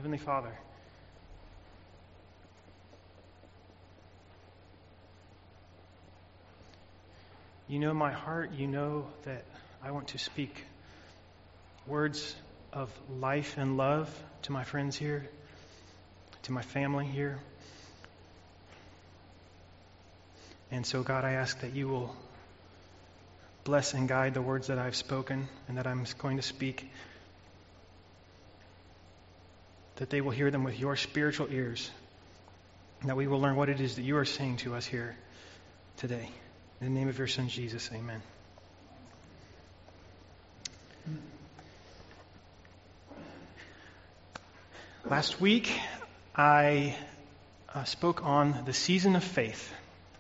Heavenly Father, you know my heart. You know that I want to speak words of life and love to my friends here, to my family here. And so, God, I ask that you will bless and guide the words that I've spoken and that I'm going to speak, that they will hear them with your spiritual ears, and that we will learn what it is that you are saying to us here today. In the name of your Son, Jesus, amen. Last week, I spoke on the season of faith.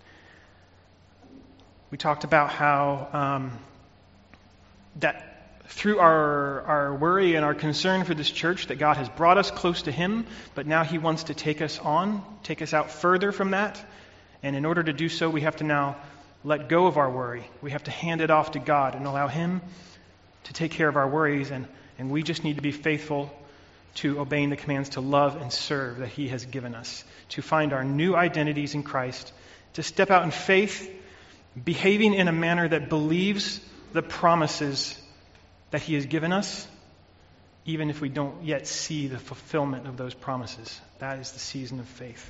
We talked about how that through our worry and our concern for this church, that God has brought us close to Him, but now He wants to take us out further from that. And in order to do so, we have to now let go of our worry. We have to hand it off to God and allow Him to take care of our worries. And we just need to be faithful to obeying the commands to love and serve that He has given us, to find our new identities in Christ, to step out in faith, behaving in a manner that believes the promises that He has given us, even if we don't yet see the fulfillment of those promises. That is the season of faith.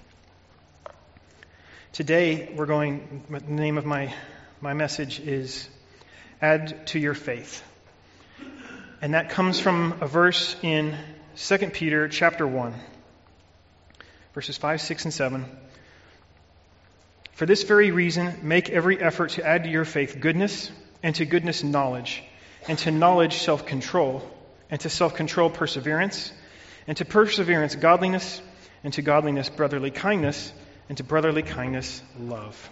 Today, the name of my message is Add to Your Faith. And that comes from a verse in 2 Peter chapter 1, verses 5, 6, and 7. For this very reason, make every effort to add to your faith goodness, and to goodness knowledge, and to knowledge self-control, and to self-control perseverance, and to perseverance godliness, and to godliness brotherly kindness, and to brotherly kindness love.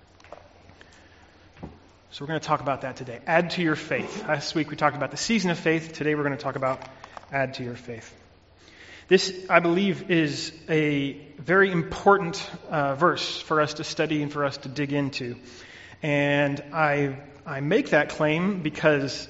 So we're going to talk about that today. Add to your faith. Last week we talked about the season of faith. Today we're going to talk about add to your faith. This, I believe, is a very important verse for us to study and for us to dig into. And I make that claim because,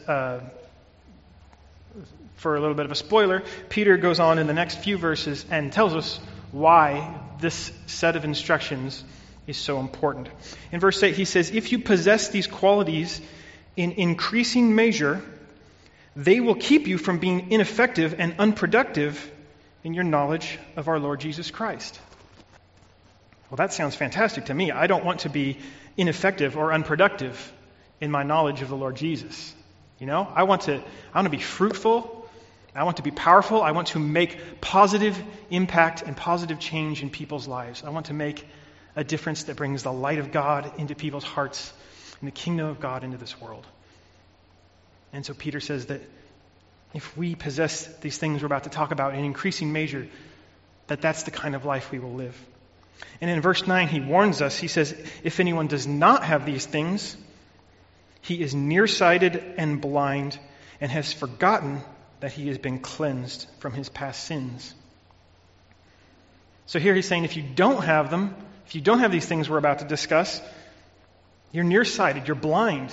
for a little bit of a spoiler, Peter goes on in the next few verses and tells us why this set of instructions is so important. In verse 8, he says, if you possess these qualities in increasing measure, they will keep you from being ineffective and unproductive in your knowledge of our Lord Jesus Christ. Well, that sounds fantastic to me. I don't want to be ineffective or unproductive in my knowledge of the Lord Jesus. You know, I want to be fruitful. I want to be powerful. I want to make positive impact and positive change in people's lives. I want to make a difference that brings the light of God into people's hearts and the kingdom of God into this world. And so Peter says that if we possess these things we're about to talk about in increasing measure, that's the kind of life we will live. And in verse 9, he warns us. He says, if anyone does not have these things, he is nearsighted and blind and has forgotten that he has been cleansed from his past sins. So here he's saying if you don't have them, if you don't have these things we're about to discuss, you're nearsighted, you're blind.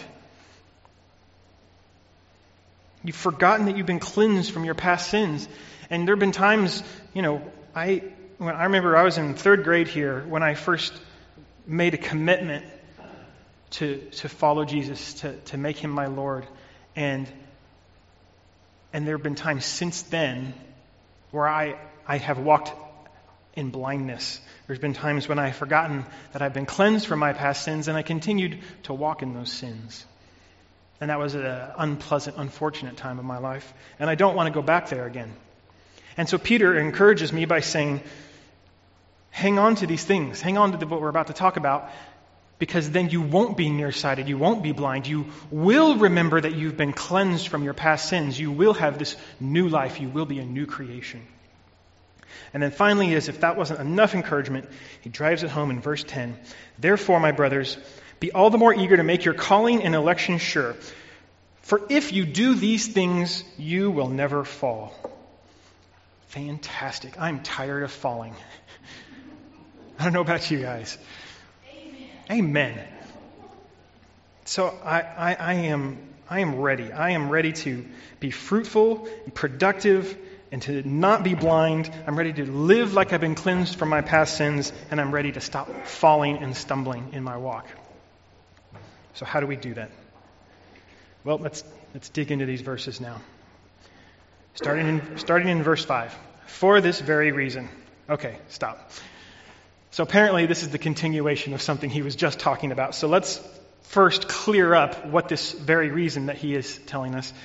You've forgotten that you've been cleansed from your past sins. And there have been times, I remember I was in third grade here when I first made a commitment to follow Jesus, to make Him my Lord. And there have been times since then where I have walked in blindness. There's been times when I've forgotten that I've been cleansed from my past sins, and I continued to walk in those sins. And that was an unpleasant, unfortunate time of my life. And I don't want to go back there again. And so Peter encourages me by saying, hang on to these things. Hang on to what we're about to talk about, because then you won't be nearsighted. You won't be blind. You will remember that you've been cleansed from your past sins. You will have this new life. You will be a new creation. And then finally, as if that wasn't enough encouragement, he drives it home in verse 10. Therefore, my brothers, be all the more eager to make your calling and election sure. For if you do these things, you will never fall. Fantastic. I'm tired of falling. I don't know about you guys. Amen. So I am ready. I am ready to be fruitful and productive and to not be blind. I'm ready to live like I've been cleansed from my past sins, and I'm ready to stop falling and stumbling in my walk. So how do we do that? Well, let's dig into these verses now. Starting in verse 5. For this very reason. Okay, stop. So apparently this is the continuation of something he was just talking about. So let's first clear up what this very reason that he is telling us.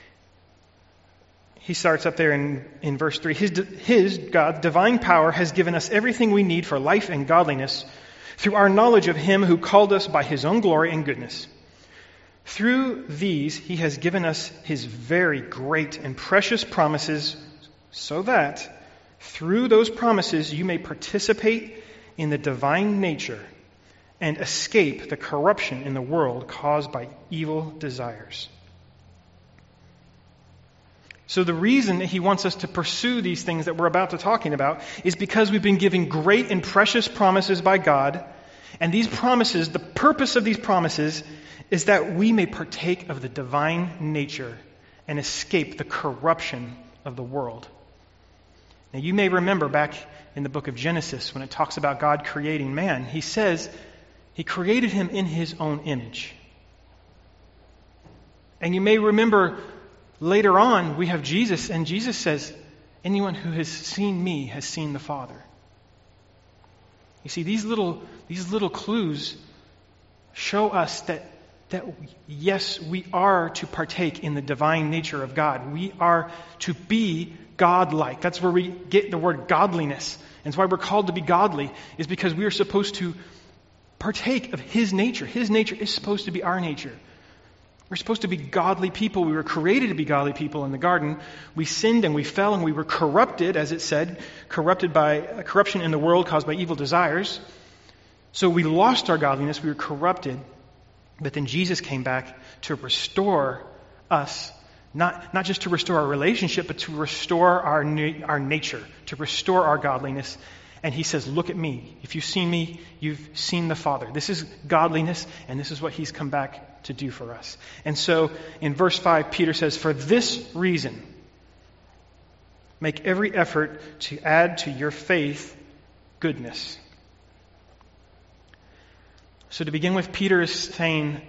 He starts up there in verse 3. His, God's divine power has given us everything we need for life and godliness through our knowledge of him who called us by his own glory and goodness. Through these, he has given us his very great and precious promises so that through those promises you may participate in the divine nature and escape the corruption in the world caused by evil desires. So the reason that he wants us to pursue these things that we're about to talking about is because we've been given great and precious promises by God. And these promises, the purpose of these promises is that we may partake of the divine nature and escape the corruption of the world. Now you may remember back in the book of Genesis when it talks about God creating man, he says he created him in his own image. And you may remember later on we have Jesus, and Jesus says, anyone who has seen me has seen the Father. You see, these little clues show us that yes, we are to partake in the divine nature of God. We are to be godlike. That's where we get the word godliness. And it's why we're called to be godly, is because we are supposed to partake of his nature. His nature is supposed to be our nature. We're supposed to be godly people. We were created to be godly people in the garden. We sinned and we fell and we were corrupted, as it said, corrupted by corruption in the world caused by evil desires. So we lost our godliness. We were corrupted. But then Jesus came back to restore us, not just to restore our relationship, but to restore our nature, to restore our godliness. And he says, look at me. If you've seen me, you've seen the Father. This is godliness, and this is what he's come back to do for us. And so in verse 5, Peter says, for this reason, make every effort to add to your faith goodness. So to begin with, Peter's saying,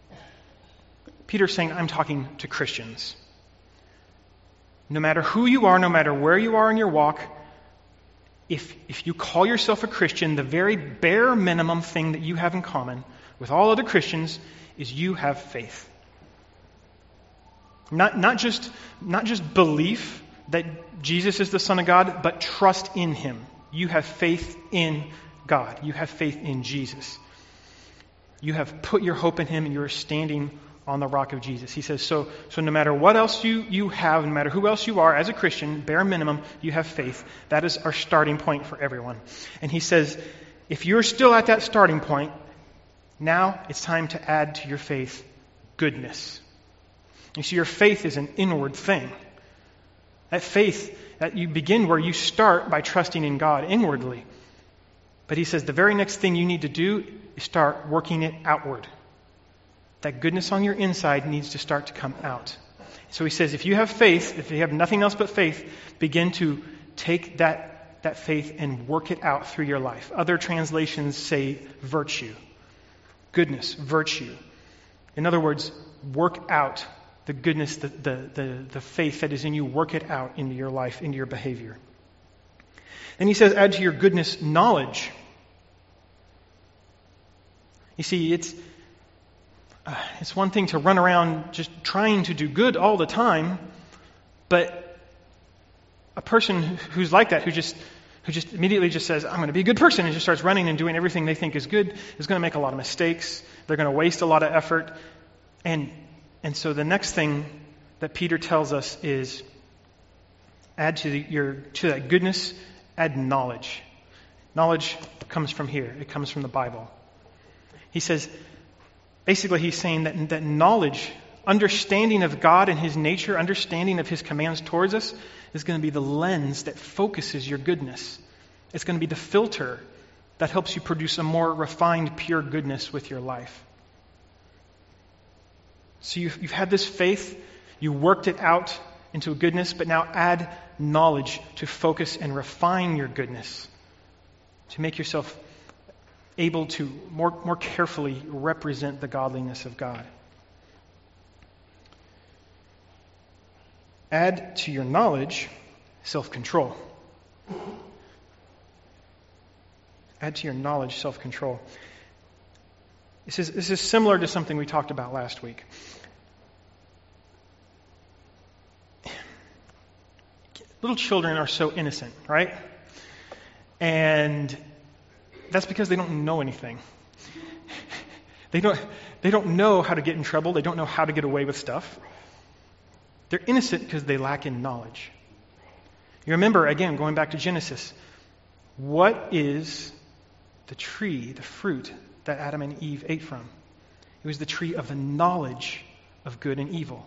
I'm talking to Christians. No matter who you are, no matter where you are in your walk, if you call yourself a Christian, the very bare minimum thing that you have in common with all other Christians is you have faith. Not just belief that Jesus is the Son of God, but trust in him. You have faith in God. You have faith in Jesus. You have put your hope in him and you are standing on the rock of Jesus. He says, so no matter what else you have, no matter who else you are, as a Christian, bare minimum, you have faith. That is our starting point for everyone. And he says, if you're still at that starting point, now it's time to add to your faith goodness. You see, your faith is an inward thing. That faith, that you begin where you start by trusting in God inwardly. But he says the very next thing you need to do is start working it outward. That goodness on your inside needs to start to come out. So he says, if you have faith, if you have nothing else but faith, begin to take that faith and work it out through your life. Other translations say virtue. Goodness, virtue. In other words, work out the goodness, the faith that is in you. Work it out into your life, into your behavior. Then he says, add to your goodness knowledge. You see, it's one thing to run around just trying to do good all the time, but a person who's like that, who just immediately just says, I'm going to be a good person, and just starts running and doing everything they think is good, is going to make a lot of mistakes. They're going to waste a lot of effort. And so the next thing that Peter tells us is add to that goodness, add knowledge. Knowledge comes from here. It comes from the Bible. He says, basically he's saying that knowledge, understanding of God and his nature, understanding of his commands towards us, is going to be the lens that focuses your goodness. It's going to be the filter that helps you produce a more refined, pure goodness with your life. So you've had this faith, you worked it out into goodness, but now add knowledge to focus and refine your goodness, to make yourself able to more carefully represent the godliness of God. Add to your knowledge self-control. Add to your knowledge self-control. This is similar to something we talked about last week. Little children are so innocent, right? And that's because they don't know anything. They don't know how to get in trouble. They don't know how to get away with stuff. They're innocent because they lack in knowledge. You remember, again, going back to Genesis, what is the tree, the fruit that Adam and Eve ate from? It was the tree of the knowledge of good and evil.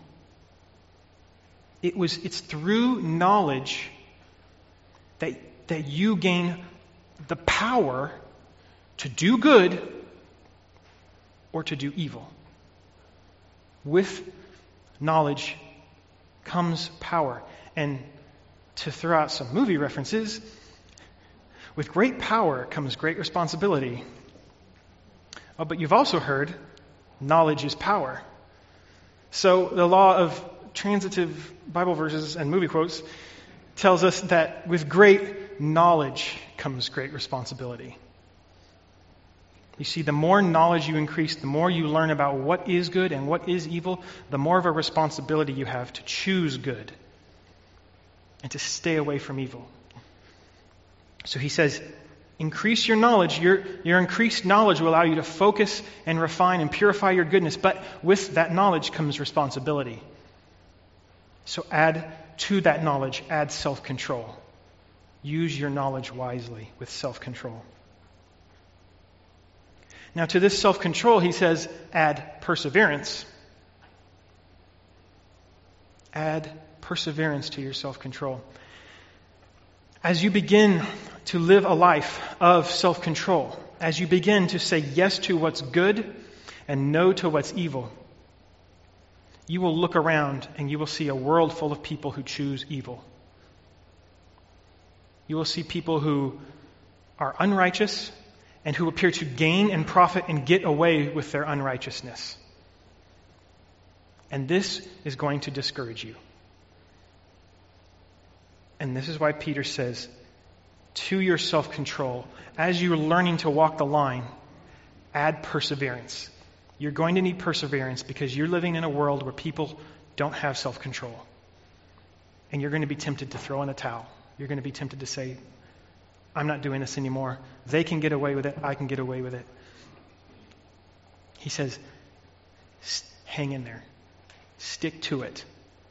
It's through knowledge that you gain the power to do good or to do evil. With knowledge comes power. And to throw out some movie references, with great power comes great responsibility. Oh, but you've also heard, knowledge is power. So the law of transitive Bible verses and movie quotes tells us that with great knowledge comes great responsibility. You see, the more knowledge you increase, the more you learn about what is good and what is evil, the more of a responsibility you have to choose good and to stay away from evil. So he says, increase your knowledge. Your increased knowledge will allow you to focus and refine and purify your goodness. But with that knowledge comes responsibility. So add to that knowledge, add self-control. Use your knowledge wisely with self-control. Now to this self-control, he says, add perseverance. Add perseverance to your self-control. As you begin to live a life of self-control, as you begin to say yes to what's good and no to what's evil, you will look around and you will see a world full of people who choose evil. You will see people who are unrighteous and who appear to gain and profit and get away with their unrighteousness. And this is going to discourage you. And this is why Peter says, to your self-control, as you're learning to walk the line, add perseverance. You're going to need perseverance because you're living in a world where people don't have self-control. And you're going to be tempted to throw in a towel. You're going to be tempted to say, I'm not doing this anymore. They can get away with it. I can get away with it. He says, hang in there. Stick to it.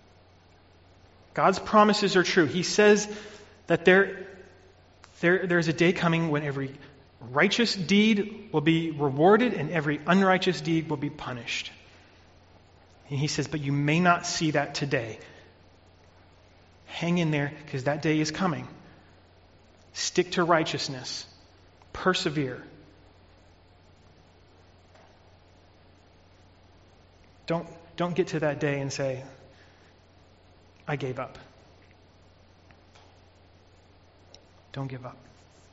God's promises are true. He says that there's a day coming when every righteous deed will be rewarded and every unrighteous deed will be punished. And he says, but you may not see that today. Hang in there because that day is coming. Stick to righteousness. Persevere. Don't get to that day and say, I gave up. Don't give up.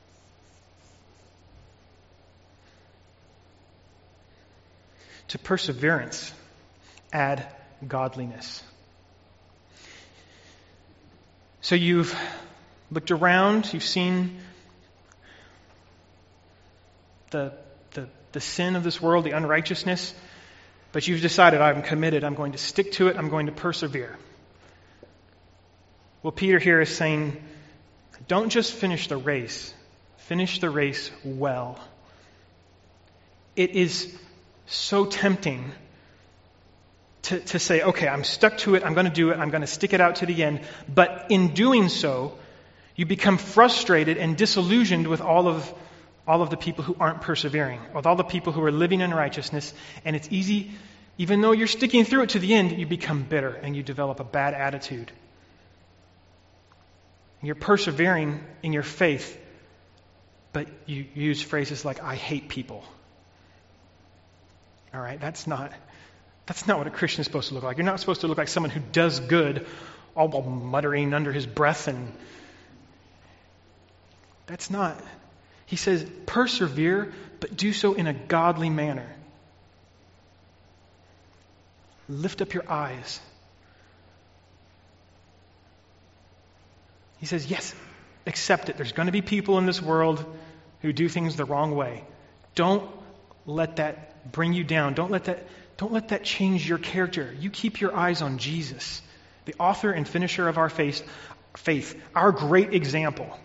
To perseverance, add godliness. So you've looked around, you've seen the sin of this world, the unrighteousness, but you've decided, I'm committed, I'm going to stick to it, I'm going to persevere. Well, Peter here is saying, don't just finish the race well. It is so tempting to say, okay, I'm stuck to it, I'm going to do it, I'm going to stick it out to the end. But in doing so, you become frustrated and disillusioned with all of the people who aren't persevering, with all the people who are living in righteousness. And it's easy, even though you're sticking through it to the end, you become bitter and you develop a bad attitude. You're persevering in your faith, but you use phrases like, I hate people. All right, that's not what a Christian is supposed to look like. You're not supposed to look like someone who does good all muttering under his breath. And that's not. He says, persevere, but do so in a godly manner. Lift up your eyes. He says, yes, accept it. There's going to be people in this world who do things the wrong way. Don't let that bring you down. Don't let that change your character. You keep your eyes on Jesus, the author and finisher of our faith, our great example.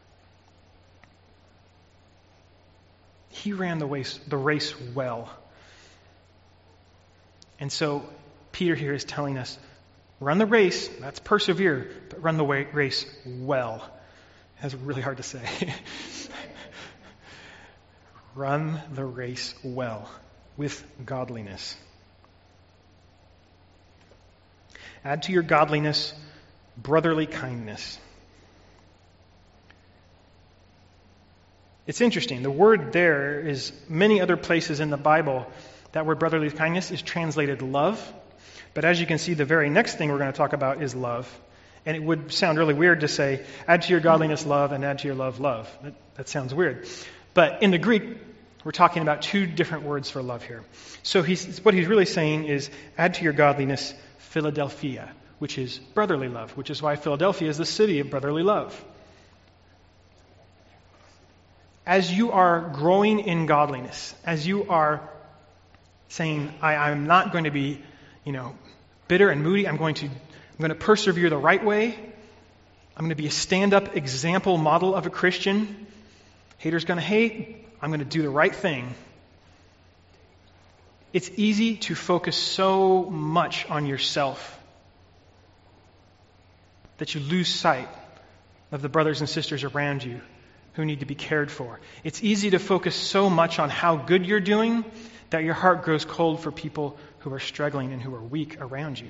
He ran the race well. And so Peter here is telling us, run the race, that's persevere, but run the race well. That's really hard to say. Run the race well, with godliness. Add to your godliness brotherly kindness. It's interesting. The word there is many other places in the Bible. That word brotherly kindness is translated love. But as you can see, the very next thing we're going to talk about is love. And it would sound really weird to say, add to your godliness love and add to your love love. That sounds weird. But in the Greek, we're talking about two different words for love here. So what he's really saying is add to your godliness Philadelphia, which is brotherly love, which is why Philadelphia is the city of brotherly love. As you are growing in godliness, as you are saying, I'm not going to be, bitter and moody, I'm going to persevere the right way. I'm going to be a stand-up example model of a Christian. Haters going to hate. I'm going to do the right thing. It's easy to focus so much on yourself that you lose sight of the brothers and sisters around you who need to be cared for. It's easy to focus so much on how good you're doing that your heart grows cold for people who are struggling and who are weak around you.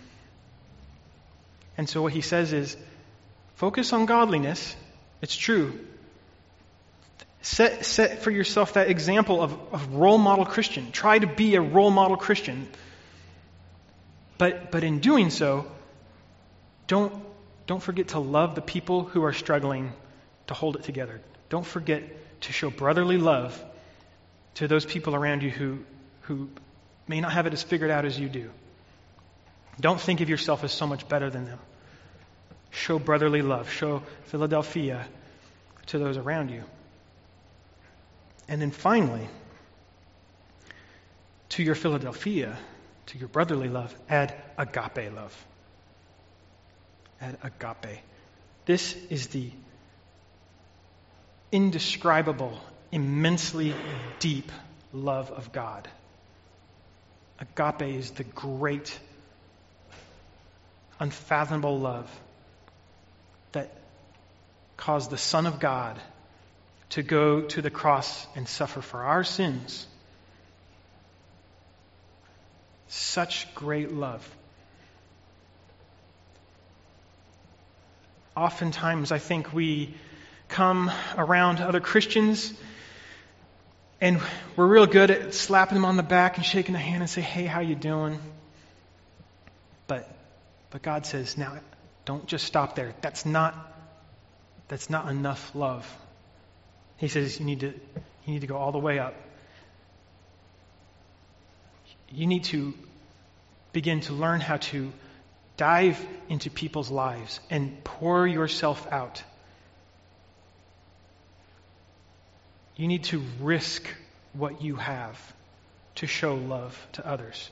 And so what he says is, focus on godliness. It's true. Set for yourself that example of role model Christian. Try to be a role model Christian. But in doing so, don't forget to love the people who are struggling to hold it together. Don't forget to show brotherly love to those people around you who may not have it as figured out as you do. Don't think of yourself as so much better than them. Show brotherly love. Show Philadelphia to those around you. And then finally, to your Philadelphia, to your brotherly love, add agape love. Add agape. This is the indescribable, immensely deep love of God. Agape is the great, unfathomable love that caused the Son of God to go to the cross and suffer for our sins. Such great love. Oftentimes, I think we come around other Christians and we're real good at slapping them on the back and shaking the hand and say, hey, how you doing? But God says, now, don't just stop there. That's not enough love. He says you need to go all the way up. You need to begin to learn how to dive into people's lives and pour yourself out. You need to risk what you have to show love to others.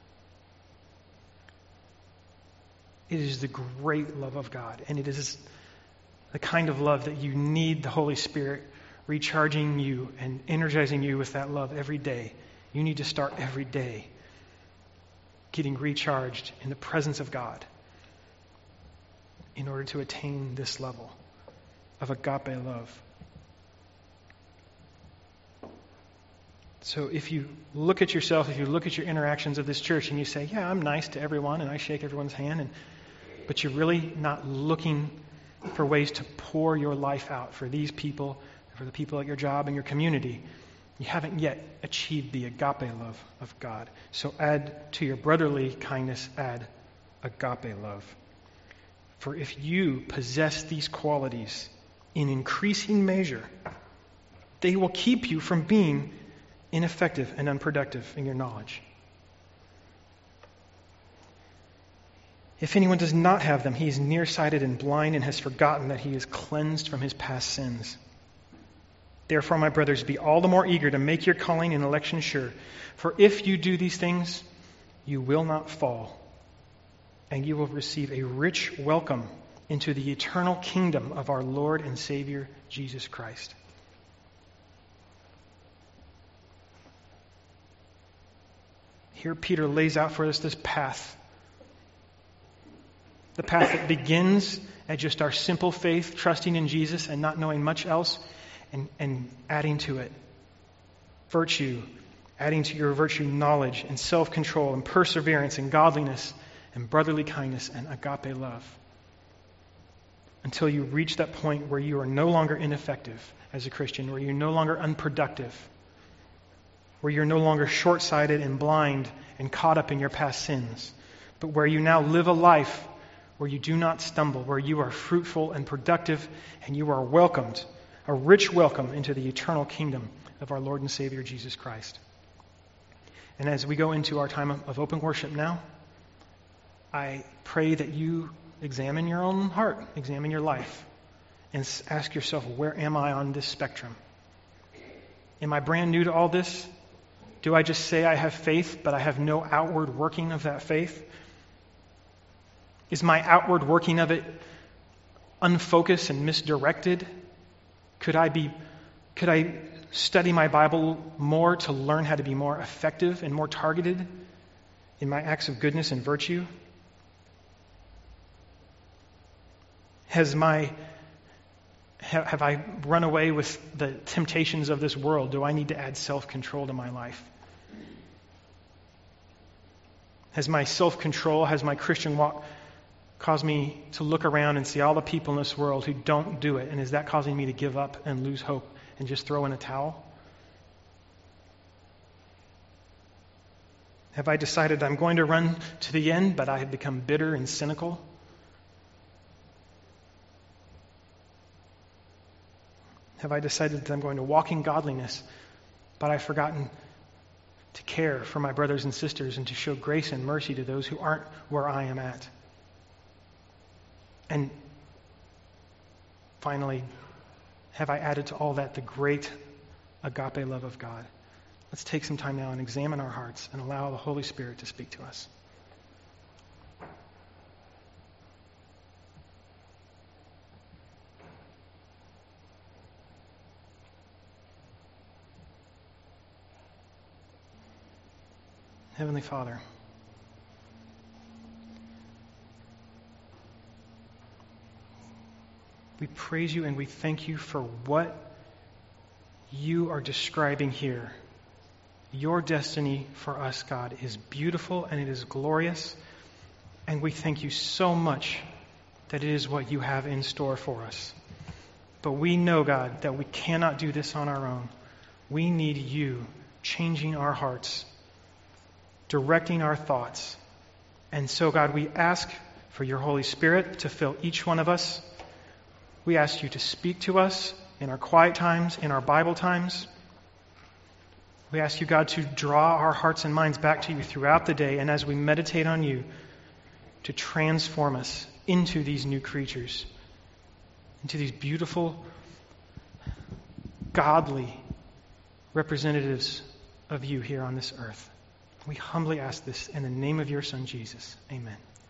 It is the great love of God, and it is the kind of love that you need the Holy Spirit recharging you and energizing you with that love every day. You need to start every day getting recharged in the presence of God in order to attain this level of agape love. So if you look at yourself, if you look at your interactions of this church and you say, yeah, I'm nice to everyone and I shake everyone's hand, but you're really not looking for ways to pour your life out for these people, for the people at your job and your community, you haven't yet achieved the agape love of God. So add to your brotherly kindness, add agape love. For if you possess these qualities in increasing measure, they will keep you from being ineffective and unproductive in your knowledge. If anyone does not have them, he is nearsighted and blind and has forgotten that he is cleansed from his past sins. Therefore, my brothers, be all the more eager to make your calling and election sure. For if you do these things, you will not fall, and you will receive a rich welcome into the eternal kingdom of our Lord and Savior, Jesus Christ. Here Peter lays out for us this path. The path that begins at just our simple faith, trusting in Jesus and not knowing much else, and adding to it virtue, adding to your virtue knowledge and self-control and perseverance and godliness and brotherly kindness and agape love. Until you reach that point where you are no longer ineffective as a Christian, where you're no longer unproductive, where you're no longer short-sighted and blind and caught up in your past sins, but where you now live a life where you do not stumble, where you are fruitful and productive, and you are welcomed, a rich welcome into the eternal kingdom of our Lord and Savior Jesus Christ. And as we go into our time of open worship now, I pray that you examine your own heart, examine your life, and ask yourself, where am I on this spectrum? Am I brand new to all this? Do I just say I have faith, but I have no outward working of that faith? Is my outward working of it unfocused and misdirected? Could I study my Bible more to learn how to be more effective and more targeted in my acts of goodness and virtue? Have I run away with the temptations of this world? Do I need to add self-control to my life? Has my self-control, has my Christian walk caused me to look around and see all the people in this world who don't do it? And is that causing me to give up and lose hope and just throw in a towel? Have I decided I'm going to run to the end, but I have become bitter and cynical? Have I decided that I'm going to walk in godliness, but I've forgotten to care for my brothers and sisters and to show grace and mercy to those who aren't where I am at? And finally, have I added to all that the great agape love of God? Let's take some time now and examine our hearts and allow the Holy Spirit to speak to us. Heavenly Father, we praise you and we thank you for what you are describing here. Your destiny for us, God, is beautiful and it is glorious. And we thank you so much that it is what you have in store for us. But we know, God, that we cannot do this on our own. We need you changing our hearts, directing our thoughts. And so, God, we ask for your Holy Spirit to fill each one of us. We ask you to speak to us in our quiet times, in our Bible times. We ask you, God, to draw our hearts and minds back to you throughout the day, and as we meditate on you, to transform us into these new creatures, into these beautiful, godly representatives of you here on this earth. We humbly ask this in the name of your Son, Jesus. Amen.